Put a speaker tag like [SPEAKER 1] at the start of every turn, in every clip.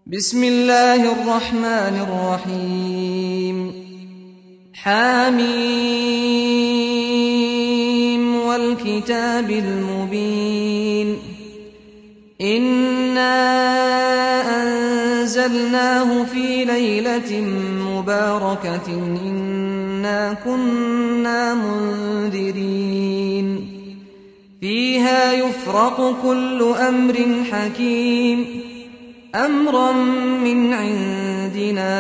[SPEAKER 1] بسم الله الرحمن الرحيم حميم والكتاب المبين إنا أنزلناه في ليلة مباركة إنا كنا منذرين فيها يفرق كل أمر حكيم أمرا من عندنا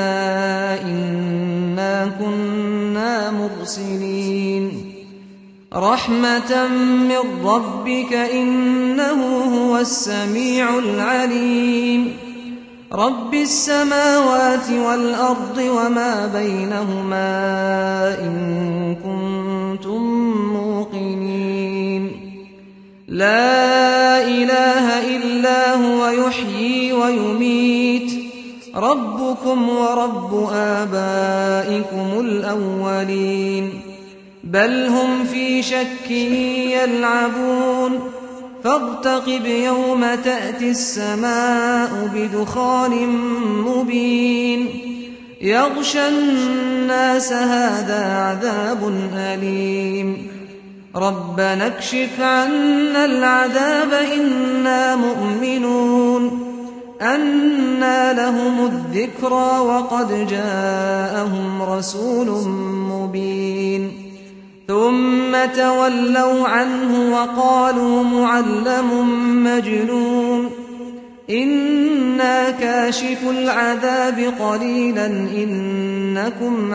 [SPEAKER 1] إنا كنا مرسلين رحمة من ربك إنه هو السميع العليم رب السماوات والأرض وما بينهما إن كنتم موقنين لا إله إلا هو يحيي ويميت ربكم ورب آبائكم الأولين بل هم في شك يلعبون فارتقب يوم تأتي السماء بدخان مبين يغشى الناس هذا عذاب أليم ربنا اكشف عنا العذاب إنا مؤمنون أنى لهم الذكرى وقد جاءهم رسول مبين ثم تولوا عنه وقالوا معلم مجنون إنا كاشف العذاب قليلا إنكم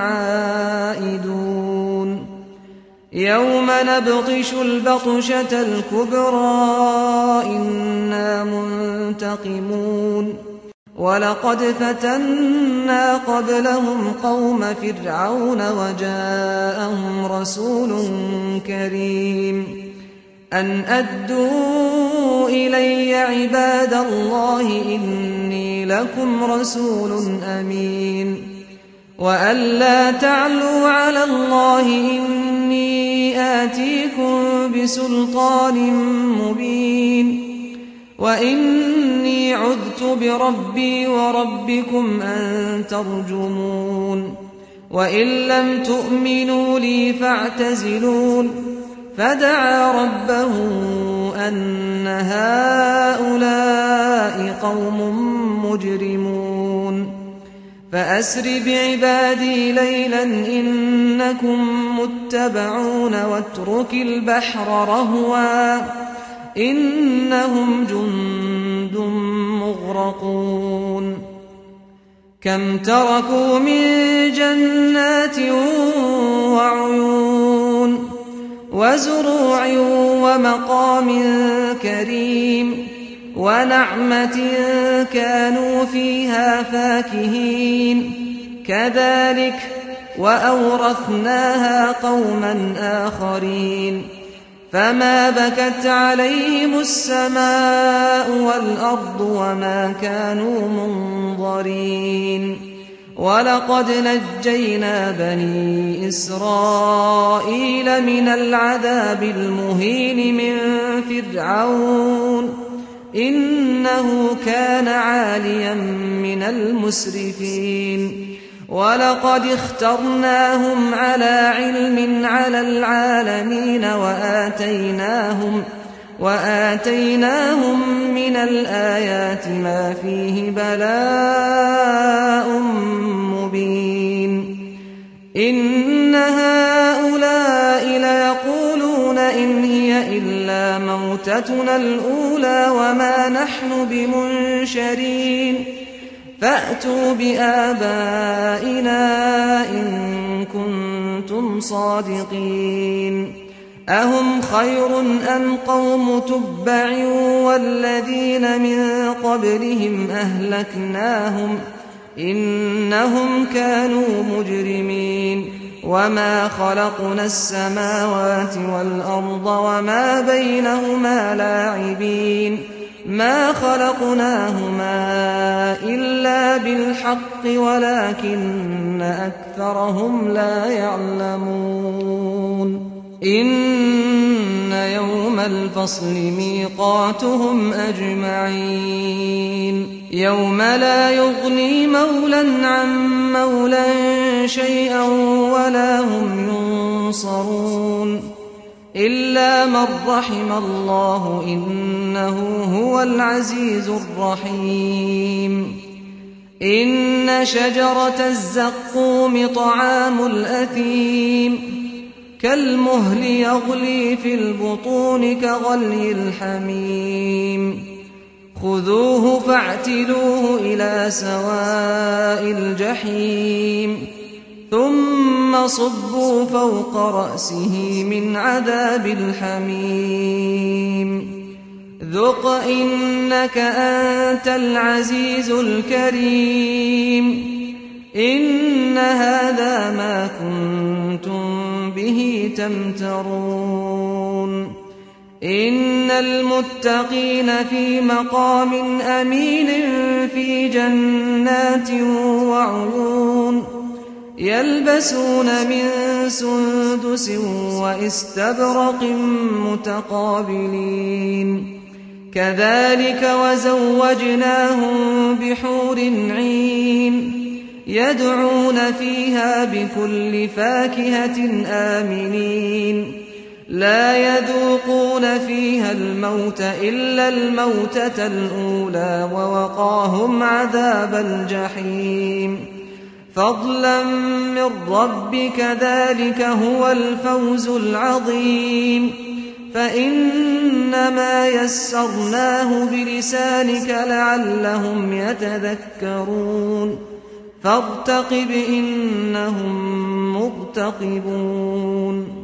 [SPEAKER 1] عائدون يوم نبطش البطشة الكبرى إنا منتقمون ولقد فتنا قبلهم قوم فرعون وجاءهم رسول كريم أن أدوا إلي عباد الله إني لكم رسول أمين وأن لا تعلوا على الله إني آتيكم بسلطان مبين وإني عذت بربي وربكم أن ترجمون وإن لم تؤمنوا لي فاعتزلون فدعا ربه أن هؤلاء قوم مجرمون فأسر بعبادي ليلا إنكم متبعون واترك البحر رهوا إنهم جند مغرقون كم تركوا من جنات وعيون وزروع ومقام كريم ونعمة كانوا فيها فاكهين كذلك وأورثناها قوما آخرين فما بكت عليهم السماء والأرض وما كانوا منظرين ولقد نجينا بني إسرائيل من العذاب المهين من فرعون إنه كان عاليا من المسرفين ولقد اخترناهم على علم على العالمين وآتيناهم من الآيات ما فيه بلاء مبين إن هؤلاء ليقولون إن هي إلا موتتنا الأولى وما نحن بمنشرين فأتوا بآبائنا إن كنتم صادقين أهم خير أم قوم تبع والذين من قبلهم أهلكناهم إنهم كانوا مجرمين وما خلقنا السماوات والأرض وما بينهما لاعبين ما خلقناهما إلا بالحق ولكن أكثرهم لا يعلمون إن يوم الفصل ميقاتهم أجمعين يوم لا يغني مولى عن مولى شيئا ولا هم ينصرون إلا من رحم الله إنه هو العزيز الرحيم إن شجرة الزقوم طعام الأثيم كالمهل يغلي في البطون كغلي الحميم خذوه فاعتلوه إلى سواء الجحيم ثم صبوا فوق رأسه من عذاب الحميم ذق إنك أنت العزيز الكريم إن هذا ما كنتم به تمترون إن المتقين في مقام أمين في جنات وعيون يلبسون من سندس واستبرق متقابلين كذلك وزوجناهم بحور عين يدعون فيها بكل فاكهة آمنين لا يذوقون فيها الموت إلا الموتة الأولى ووقاهم عذاب الجحيم فضلا من ربك ذلك هو الفوز العظيم فإنما يسرناه بلسانك لعلهم يتذكرون فارتقب إنهم مرتقبون